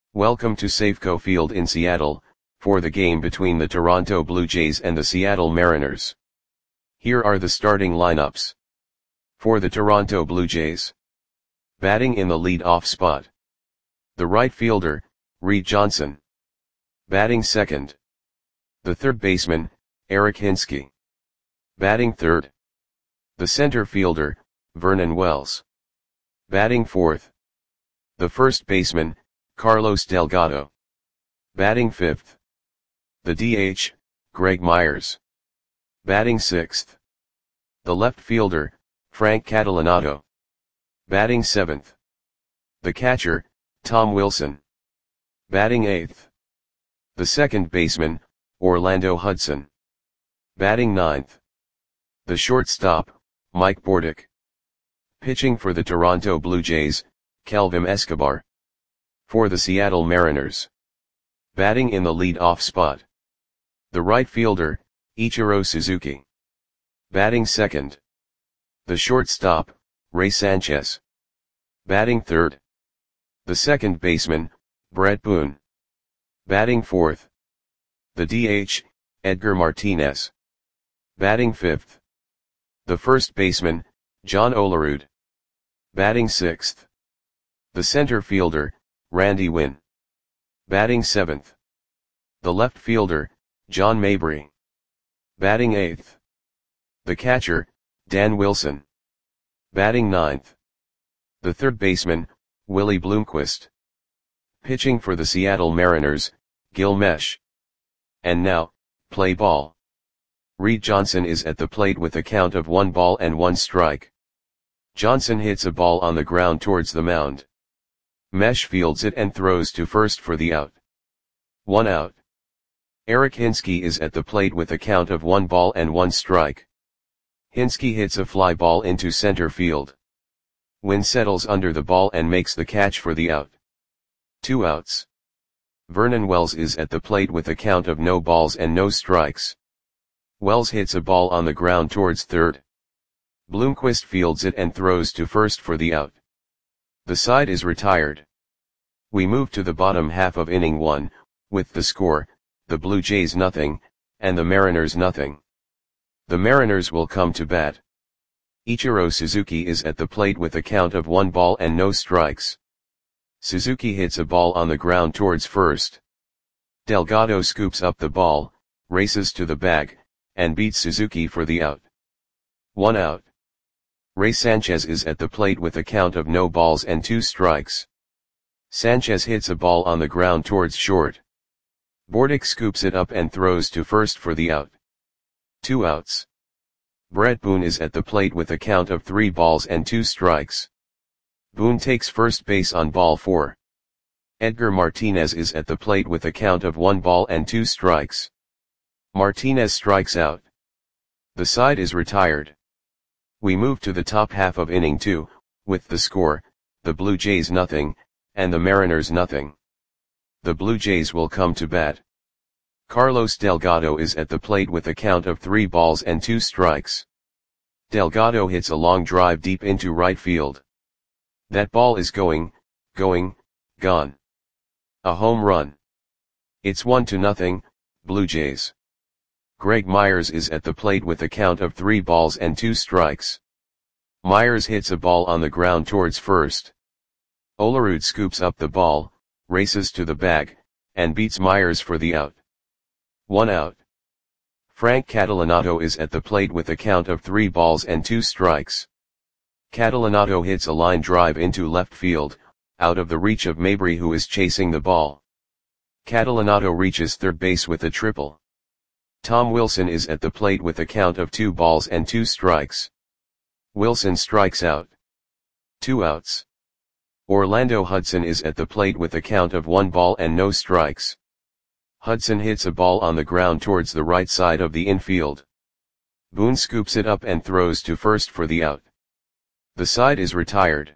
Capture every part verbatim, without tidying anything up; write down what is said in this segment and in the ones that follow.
Welcome to Safeco Field in Seattle, for the game between the Toronto Blue Jays and the Seattle Mariners. Here are the starting lineups. For the Toronto Blue Jays. Batting in the lead-off spot. The right fielder, Reed Johnson. Batting second. The third baseman, Eric Hinske. Batting third. The center fielder, Vernon Wells. Batting fourth. The first baseman, Carlos Delgado. Batting fifth. The D H, Greg Myers. Batting sixth. The left fielder, Frank Catalanotto. Batting seventh. The catcher, Tom Wilson. Batting eighth. The second baseman, Orlando Hudson. Batting ninth. The shortstop, Mike Bordick. Pitching for the Toronto Blue Jays, Kelvin Escobar. For the Seattle Mariners. Batting in the lead-off spot. The right fielder, Ichiro Suzuki. Batting second. The shortstop, Ray Sanchez. Batting third. The second baseman, Brett Boone. Batting fourth. The D H, Edgar Martinez. Batting fifth. The first baseman, John Olerud. Batting sixth. The center fielder, Randy Winn. Batting seventh. The left fielder, John Mabry. Batting eighth. The catcher, Dan Wilson. Batting ninth. The third baseman, Willie Bloomquist. Pitching for the Seattle Mariners, Gil Meche. And now, play ball. Reed Johnson is at the plate with a count of one ball and one strike. Johnson hits a ball on the ground towards the mound. Meche fields it and throws to first for the out. One out. Eric Hinske is at the plate with a count of one ball and one strike. Hinske hits a fly ball into center field. Winn settles under the ball and makes the catch for the out. Two outs. Vernon Wells is at the plate with a count of no balls and no strikes. Wells hits a ball on the ground towards third. Bloomquist fields it and throws to first for the out. The side is retired. We move to the bottom half of inning one, with the score, the Blue Jays nothing, and the Mariners nothing. The Mariners will come to bat. Ichiro Suzuki is at the plate with a count of one ball and no strikes. Suzuki hits a ball on the ground towards first. Delgado scoops up the ball, races to the bag, and beats Suzuki for the out. One out. Ray Sanchez is at the plate with a count of no balls and two strikes. Sanchez hits a ball on the ground towards short. Bordick scoops it up and throws to first for the out. Two outs. Brett Boone is at the plate with a count of three balls and two strikes. Boone takes first base on ball four. Edgar Martinez is at the plate with a count of one ball and two strikes. Martinez strikes out. The side is retired. We move to the top half of inning two, with the score, the Blue Jays nothing, and the Mariners nothing. The Blue Jays will come to bat. Carlos Delgado is at the plate with a count of three balls and two strikes. Delgado hits a long drive deep into right field. That ball is going, going, gone. A home run. It's one to nothing, Blue Jays. Greg Myers is at the plate with a count of three balls and two strikes. Myers hits a ball on the ground towards first. Olerud scoops up the ball, races to the bag, and beats Myers for the out. One out. Frank Catalanotto is at the plate with a count of three balls and two strikes. Catalanotto hits a line drive into left field, out of the reach of Mabry, who is chasing the ball. Catalanotto reaches third base with a triple. Tom Wilson is at the plate with a count of two balls and two strikes. Wilson strikes out. Two outs. Orlando Hudson is at the plate with a count of one ball and no strikes. Hudson hits a ball on the ground towards the right side of the infield. Boone scoops it up and throws to first for the out. The side is retired.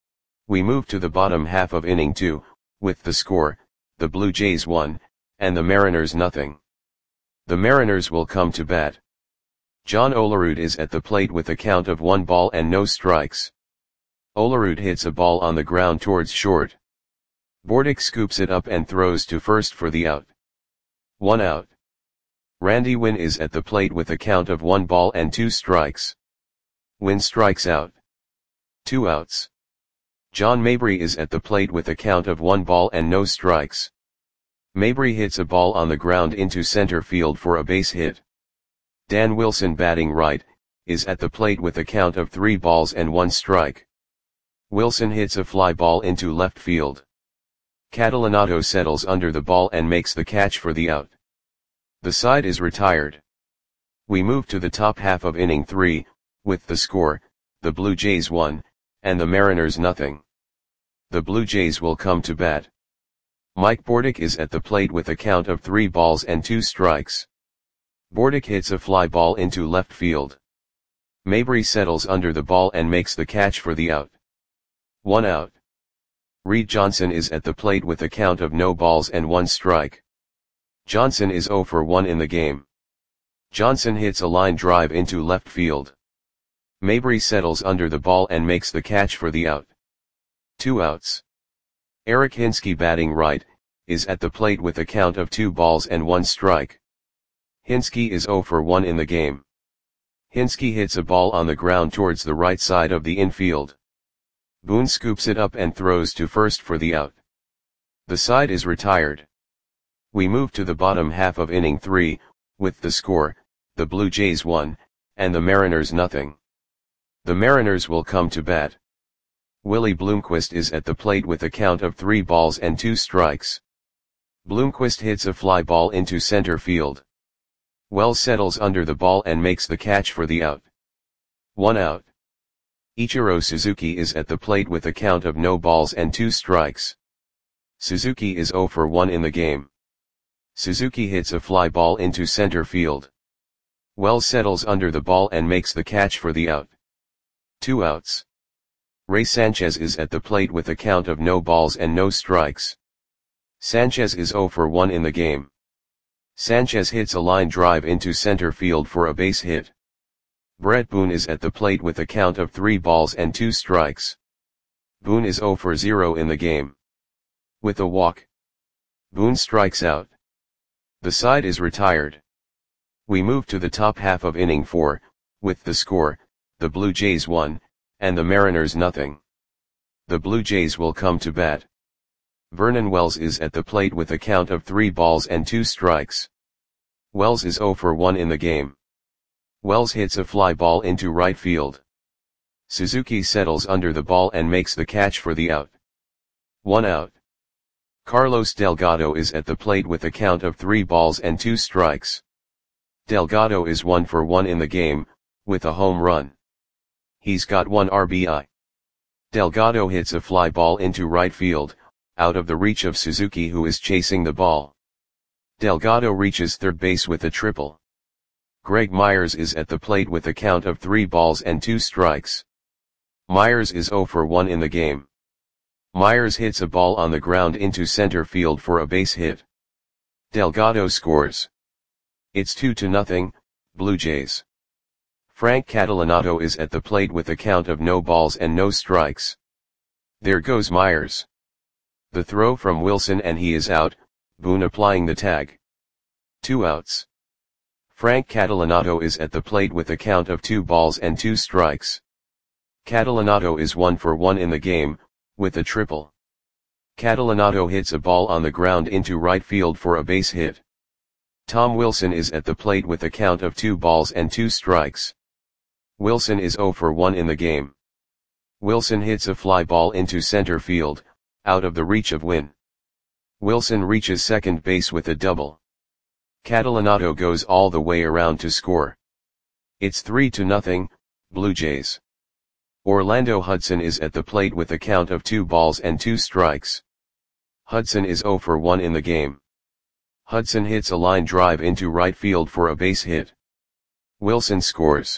We move to the bottom half of inning two, with the score, the Blue Jays one, and the Mariners nothing. The Mariners will come to bat. John Olerud is at the plate with a count of one ball and no strikes. Olerud hits a ball on the ground towards short. Bordick scoops it up and throws to first for the out. One out. Randy Wynn is at the plate with a count of one ball and two strikes. Wynn strikes out. Two outs. John Mabry is at the plate with a count of one ball and no strikes. Mabry hits a ball on the ground into center field for a base hit. Dan Wilson, batting right, is at the plate with a count of three balls and one strike. Wilson hits a fly ball into left field. Catalanato settles under the ball and makes the catch for the out. The side is retired. We move to the top half of inning three, with the score, the Blue Jays one, and the Mariners nothing. The Blue Jays will come to bat. Mike Bordick is at the plate with a count of three balls and two strikes. Bordick hits a fly ball into left field. Mabry settles under the ball and makes the catch for the out. One out. Reed Johnson is at the plate with a count of no balls and one strike. Johnson is oh for one in the game. Johnson hits a line drive into left field. Mabry settles under the ball and makes the catch for the out. Two outs. Eric Hinske, batting right, is at the plate with a count of two balls and one strike. Hinske is oh for one in the game. Hinske hits a ball on the ground towards the right side of the infield. Boone scoops it up and throws to first for the out. The side is retired. We move to the bottom half of inning three, with the score, the Blue Jays one, and the Mariners nothing. The Mariners will come to bat. Willie Bloomquist is at the plate with a count of three balls and two strikes. Bloomquist hits a fly ball into center field. Wells settles under the ball and makes the catch for the out. One out. Ichiro Suzuki is at the plate with a count of no balls and two strikes. Suzuki is oh for one in the game. Suzuki hits a fly ball into center field. Wells settles under the ball and makes the catch for the out. Two outs. Ray Sanchez is at the plate with a count of no balls and no strikes. Sanchez is oh for one in the game. Sanchez hits a line drive into center field for a base hit. Brett Boone is at the plate with a count of three balls and two strikes. Boone is oh for zero in the game. With a walk, Boone strikes out. The side is retired. We move to the top half of inning four, with the score, the Blue Jays one, and the Mariners nothing. The Blue Jays will come to bat. Vernon Wells is at the plate with a count of three balls and two strikes. Wells is oh for one in the game. Wells hits a fly ball into right field. Suzuki settles under the ball and makes the catch for the out. One out. Carlos Delgado is at the plate with a count of three balls and two strikes. Delgado is one for one in the game, with a home run. He's got one R B I. Delgado hits a fly ball into right field, out of the reach of Suzuki, who is chasing the ball. Delgado reaches third base with a triple. Greg Myers is at the plate with a count of three balls and two strikes. Myers is oh for one in the game. Myers hits a ball on the ground into center field for a base hit. Delgado scores. It's two to nothing, Blue Jays. Frank Catalanato is at the plate with a count of no balls and no strikes. There goes Myers. The throw from Wilson and he is out, Boone applying the tag. Two outs. Frank Catalanato is at the plate with a count of two balls and two strikes. Catalanato is one for one in the game, with a triple. Catalanato hits a ball on the ground into right field for a base hit. Tom Wilson is at the plate with a count of two balls and two strikes. Wilson is oh for one in the game. Wilson hits a fly ball into center field, out of the reach of Wynn. Wilson reaches second base with a double. Catalanato goes all the way around to score. It's three to nothing, Blue Jays. Orlando Hudson is at the plate with a count of two balls and two strikes. Hudson is oh for one in the game. Hudson hits a line drive into right field for a base hit. Wilson scores.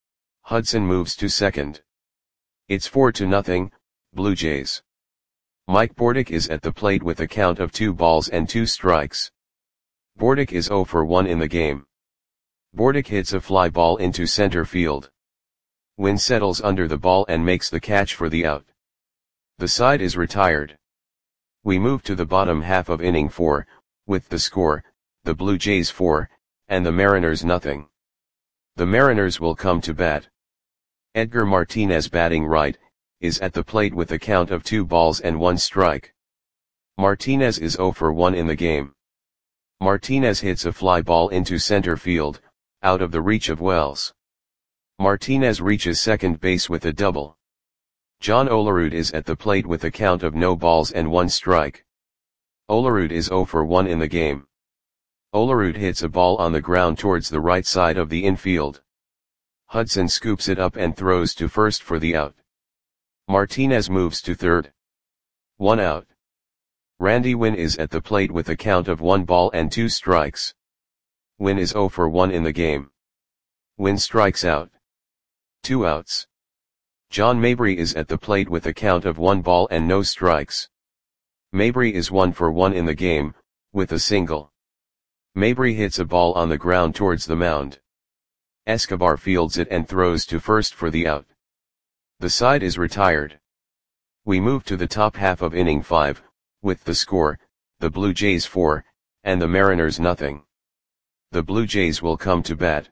Hudson moves to second. It's four to nothing, Blue Jays. Mike Bordick is at the plate with a count of two balls and two strikes. Bordick is oh for one in the game. Bordick hits a fly ball into center field. Wynn settles under the ball and makes the catch for the out. The side is retired. We move to the bottom half of inning four, with the score, the Blue Jays four, and the Mariners nothing. The Mariners will come to bat. Edgar Martinez, batting right, is at the plate with a count of two balls and one strike. Martinez is oh for one in the game. Martinez hits a fly ball into center field, out of the reach of Wells. Martinez reaches second base with a double. John Olerud is at the plate with a count of no balls and one strike. Olerud is oh for one in the game. Olerud hits a ball on the ground towards the right side of the infield. Hudson scoops it up and throws to first for the out. Martinez moves to third. One out. Randy Winn is at the plate with a count of one ball and two strikes. Winn is oh for one in the game. Winn strikes out. Two outs. John Mabry is at the plate with a count of one ball and no strikes. Mabry is one for one in the game, with a single. Mabry hits a ball on the ground towards the mound. Escobar fields it and throws to first for the out. The side is retired. We move to the top half of inning five, with the score, the Blue Jays four, and the Mariners nothing. The Blue Jays will come to bat.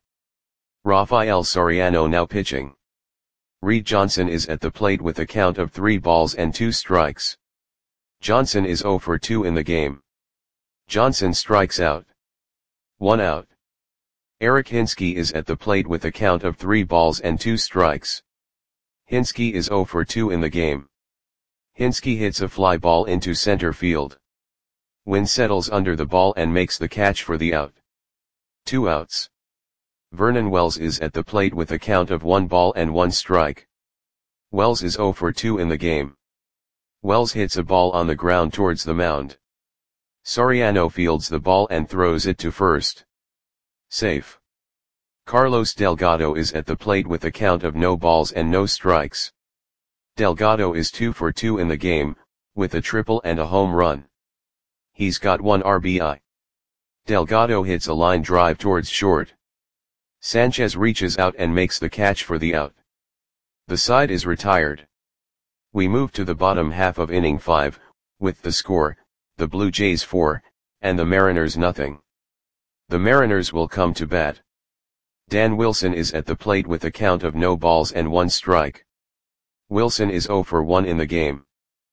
Rafael Soriano now pitching. Reed Johnson is at the plate with a count of three balls and two strikes. Johnson is oh for two in the game. Johnson strikes out. One out. Eric Hinske is at the plate with a count of three balls and two strikes. Hinske is oh for two in the game. Hinske hits a fly ball into center field. Winn settles under the ball and makes the catch for the out. Two outs. Vernon Wells is at the plate with a count of one ball and one strike. Wells is oh for two in the game. Wells hits a ball on the ground towards the mound. Soriano fields the ball and throws it to first. Safe. Carlos Delgado is at the plate with a count of no balls and no strikes. Delgado is two for two in the game, with a triple and a home run. He's got one R B I. Delgado hits a line drive towards short. Sanchez reaches out and makes the catch for the out. The side is retired. We move to the bottom half of inning five, with the score, the Blue Jays four, and the Mariners nothing. The Mariners will come to bat. Dan Wilson is at the plate with a count of no balls and one strike. Wilson is oh for one in the game.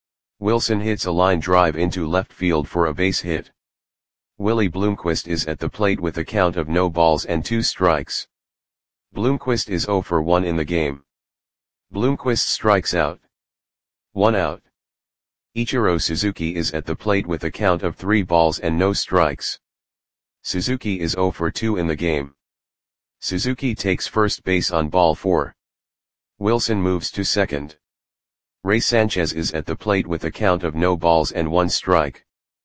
Wilson hits a line drive into left field for a base hit. Willie Bloomquist is at the plate with a count of no balls and two strikes. Bloomquist is oh for one in the game. Bloomquist strikes out. One out. Ichiro Suzuki is at the plate with a count of three balls and no strikes. Suzuki is oh for two in the game. Suzuki takes first base on ball four. Wilson moves to second. Ray Sanchez is at the plate with a count of no balls and one strike.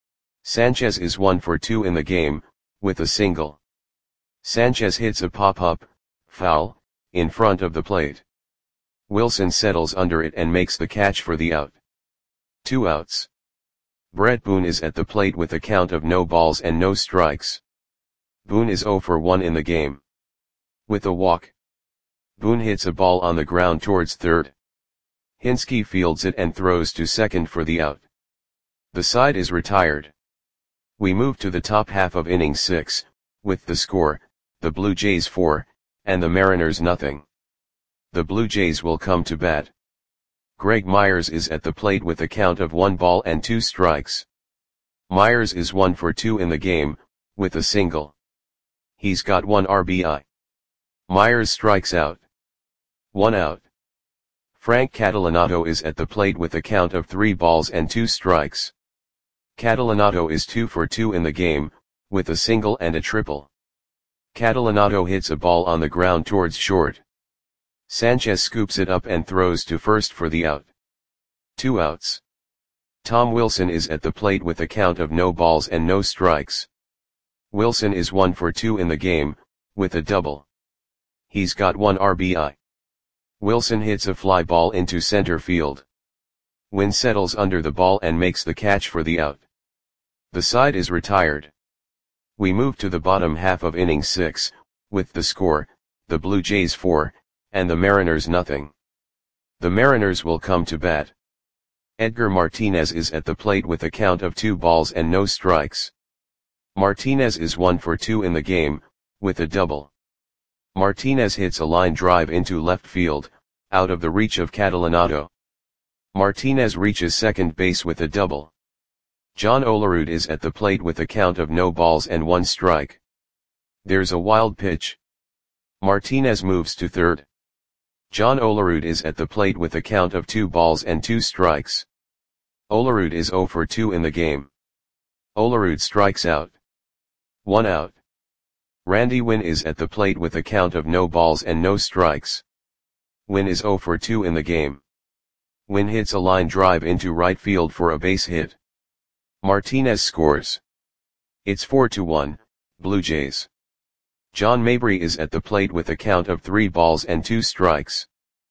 Sanchez is one for two in the game, with a single. Sanchez hits a pop-up, foul, in front of the plate. Wilson settles under it and makes the catch for the out. Two outs. Brett Boone is at the plate with a count of no balls and no strikes. Boone is oh for one in the game. With a walk. Boone hits a ball on the ground towards third. Hinske fields it and throws to second for the out. The side is retired. We move to the top half of inning six, with the score, the Blue Jays four, and the Mariners nothing. The Blue Jays will come to bat. Greg Myers is at the plate with a count of one ball and two strikes. Myers is one for two in the game, with a single. He's got one R B I. Myers strikes out. One out. Frank Catalanato is at the plate with a count of three balls and two strikes. Catalanato is two for two in the game, with a single and a triple. Catalanato hits a ball on the ground towards short. Sanchez scoops it up and throws to first for the out. Two outs. Tom Wilson is at the plate with a count of no balls and no strikes. Wilson is one for two in the game, with a double. He's got one R B I. Wilson hits a fly ball into center field. Winn settles under the ball and makes the catch for the out. The side is retired. We move to the bottom half of inning six, with the score, the Blue Jays four, and the Mariners nothing. The Mariners will come to bat. Edgar Martinez is at the plate with a count of two balls and no strikes. Martinez is one for two in the game, with a double. Martinez hits a line drive into left field, out of the reach of Catalanotto. Martinez reaches second base with a double. John Olerud is at the plate with a count of no balls and one strike. There's a wild pitch. Martinez moves to third. John Olerud is at the plate with a count of two balls and two strikes. Olerud is zero for two in the game. Olerud strikes out. One out. Randy Winn is at the plate with a count of no balls and no strikes. Winn is zero for two in the game. Winn hits a line drive into right field for a base hit. Martinez scores. It's four to one, Blue Jays. John Mabry is at the plate with a count of three balls and two strikes.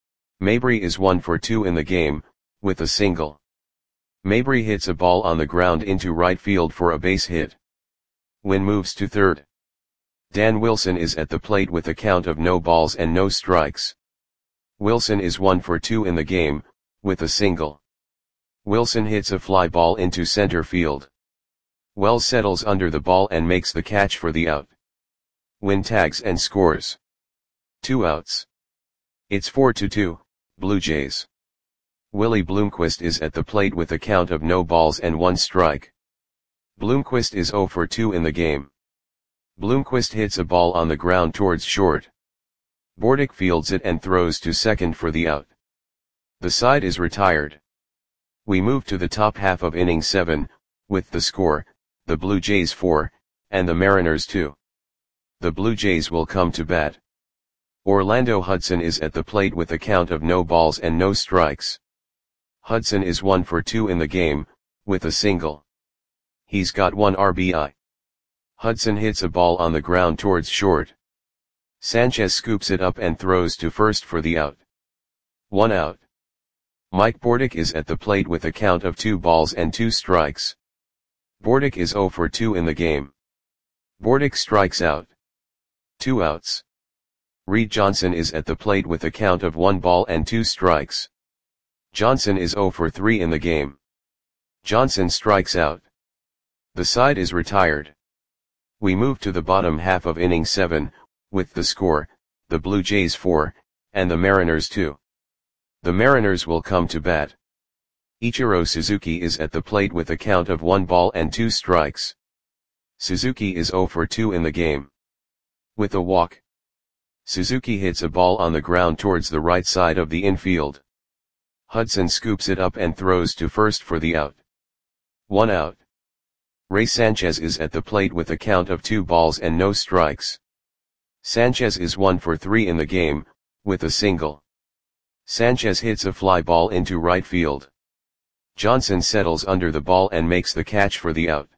Mabry is one for two in the game, with a single. Mabry hits a ball on the ground into right field for a base hit. Winn moves to third. Dan Wilson is at the plate with a count of no balls and no strikes. Wilson is one for two in the game, with a single. Wilson hits a fly ball into center field. Wells settles under the ball and makes the catch for the out. Winn tags and scores. Two outs. It's four to two, Blue Jays. Willie Bloomquist is at the plate with a count of no balls and one strike. Bloomquist is zero for two in the game. Bloomquist hits a ball on the ground towards short. Bordick fields it and throws to second for the out. The side is retired. We move to the top half of inning seven, with the score, the Blue Jays four, and the Mariners two. The Blue Jays will come to bat. Orlando Hudson is at the plate with a count of no balls and no strikes. Hudson is one for two in the game, with a single. He's got one R B I. Hudson hits a ball on the ground towards short. Sanchez scoops it up and throws to first for the out. One out. Mike Bordick is at the plate with a count of two balls and two strikes. Bordick is zero for two in the game. Bordick strikes out. Two outs. Reed Johnson is at the plate with a count of one ball and two strikes. Johnson is zero for three in the game. Johnson strikes out. The side is retired. We move to the bottom half of inning seven, with the score, the Blue Jays four, and the Mariners two. The Mariners will come to bat. Ichiro Suzuki is at the plate with a count of one ball and two strikes. Suzuki is zero for two in the game. With a walk. Suzuki hits a ball on the ground towards the right side of the infield. Hudson scoops it up and throws to first for the out. One out. Ray Sanchez is at the plate with a count of two balls and no strikes. Sanchez is one for three in the game, with a single. Sanchez hits a fly ball into right field. Johnson settles under the ball and makes the catch for the out.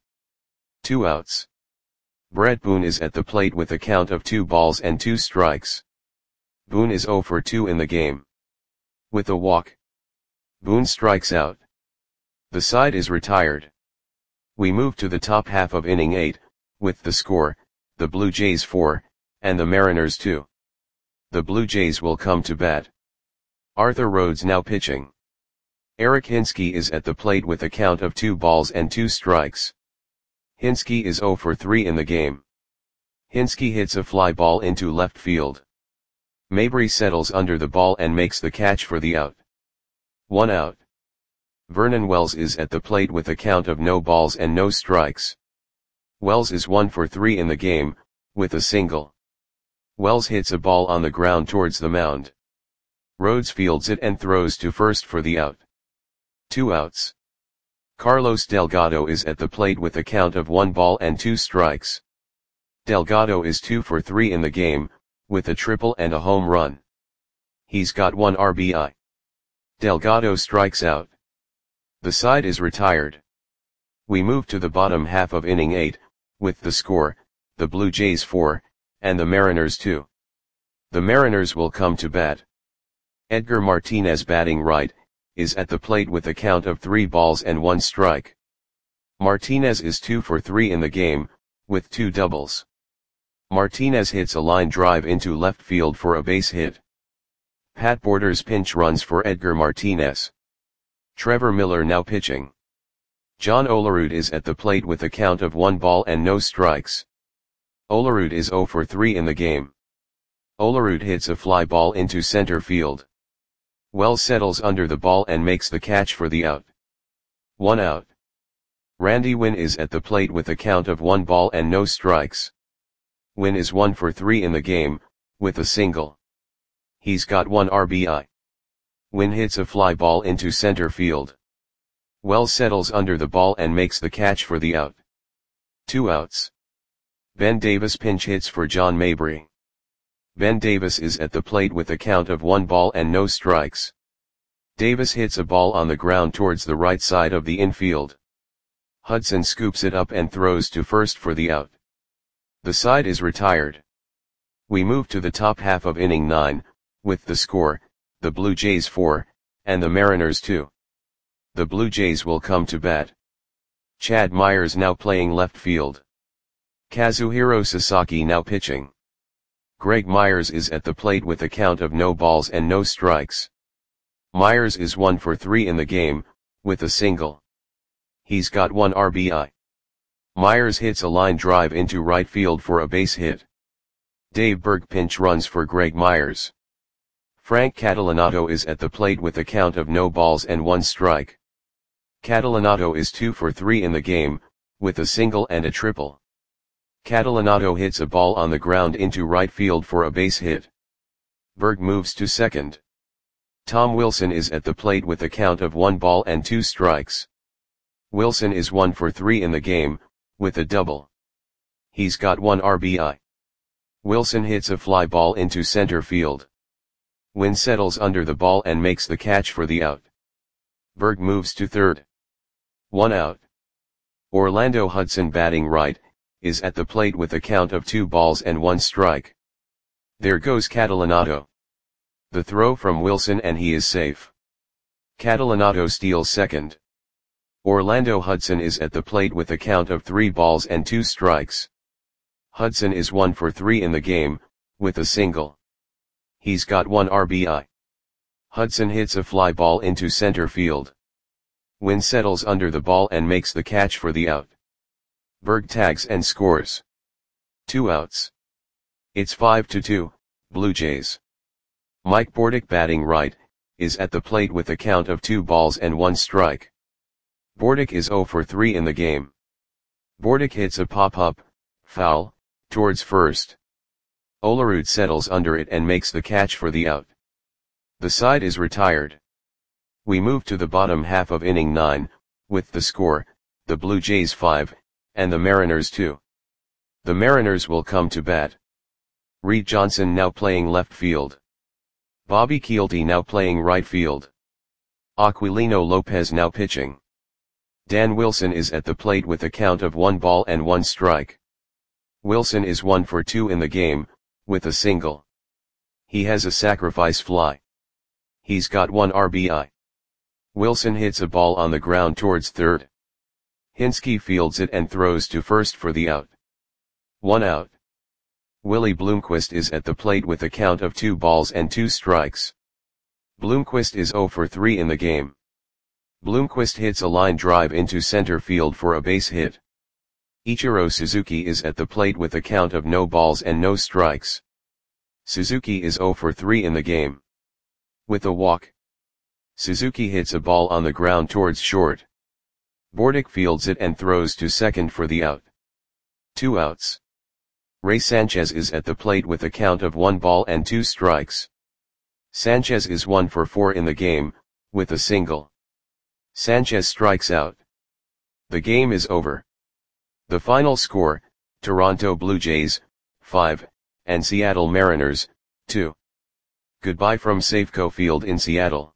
Two outs. Brett Boone is at the plate with a count of two balls and two strikes. Boone is zero for two in the game. With a walk. Boone strikes out. The side is retired. We move to the top half of inning eight, with the score, the Blue Jays four, and the Mariners two. The Blue Jays will come to bat. Arthur Rhodes now pitching. Eric Hinske is at the plate with a count of two balls and two strikes. Hinske is zero for three in the game. Hinske hits a fly ball into left field. Mabry settles under the ball and makes the catch for the out. One out. Vernon Wells is at the plate with a count of no balls and no strikes. Wells is one for three in the game, with a single. Wells hits a ball on the ground towards the mound. Rhodes fields it and throws to first for the out. Two outs. Carlos Delgado is at the plate with a count of one ball and two strikes. Delgado is two for three in the game, with a triple and a home run. He's got one R B I. Delgado strikes out. The side is retired. We move to the bottom half of inning eight, with the score, the Blue Jays four, and the Mariners two. The Mariners will come to bat. Edgar Martinez batting right, is at the plate with a count of three balls and one strike. Martinez is two for three in the game, with two doubles. Martinez hits a line drive into left field for a base hit. Pat Borders pinch runs for Edgar Martinez. Trevor Miller now pitching. John Olerud is at the plate with a count of one ball and no strikes. Olerud is zero for three in the game. Olerud hits a fly ball into center field. Wells settles under the ball and makes the catch for the out. One out. Randy Winn is at the plate with a count of one ball and no strikes. Winn is one for three in the game, with a single. He's got one R B I. Winn hits a fly ball into center field. Wells settles under the ball and makes the catch for the out. Two outs. Ben Davis pinch hits for John Mabry. Ben Davis is at the plate with a count of one ball and no strikes. Davis hits a ball on the ground towards the right side of the infield. Hudson scoops it up and throws to first for the out. The side is retired. We move to the top half of inning nine, with the score, the Blue Jays four, and the Mariners two. The Blue Jays will come to bat. Chad Myers now playing left field. Kazuhiro Sasaki now pitching. Greg Myers is at the plate with a count of no balls and no strikes. Myers is one for three in the game, with a single. He's got one R B I. Myers hits a line drive into right field for a base hit. Dave Berg pinch runs for Greg Myers. Frank Catalanato is at the plate with a count of no balls and one strike. Catalanato is two for three in the game, with a single and a triple. Catalanato hits a ball on the ground into right field for a base hit. Berg moves to second. Tom Wilson is at the plate with a count of one ball and two strikes. Wilson is one for three in the game, with a double. He's got one R B I. Wilson hits a fly ball into center field. Winn settles under the ball and makes the catch for the out. Berg moves to third. One out. Orlando Hudson batting right, is at the plate with a count of two balls and one strike. There goes Catalanato. The throw from Wilson and he is safe. Catalanato steals second. Orlando Hudson is at the plate with a count of three balls and two strikes. Hudson is one for three in the game, with a single. He's got one R B I. Hudson hits a fly ball into center field. Winn settles under the ball and makes the catch for the out. Berg tags and scores. Two outs. It's five to two, Blue Jays. Mike Bordick batting right, is at the plate with a count of two balls and one strike. Bordick is zero for three in the game. Bordick hits a pop-up, foul, towards first. Olerud settles under it and makes the catch for the out. The side is retired. We move to the bottom half of inning nine, with the score, the Blue Jays five, and the Mariners two. The Mariners will come to bat. Reed Johnson now playing left field. Bobby Kielty now playing right field. Aquilino Lopez now pitching. Dan Wilson is at the plate with a count of one ball and one strike. Wilson is one for two in the game, with a single. He has a sacrifice fly. He's got one R B I. Wilson hits a ball on the ground towards third. Hinsky fields it and throws to first for the out. One out. Willie Bloomquist is at the plate with a count of two balls and two strikes. Bloomquist is zero for three in the game. Bloomquist hits a line drive into center field for a base hit. Ichiro Suzuki is at the plate with a count of no balls and no strikes. Suzuki is zero for three in the game. With a walk. Suzuki hits a ball on the ground towards short. Bordick fields it and throws to second for the out. Two outs. Ray Sanchez is at the plate with a count of one ball and two strikes. Sanchez is one for four in the game, with a single. Sanchez strikes out. The game is over. The final score, Toronto Blue Jays, five, and Seattle Mariners, two. Goodbye from Safeco Field in Seattle.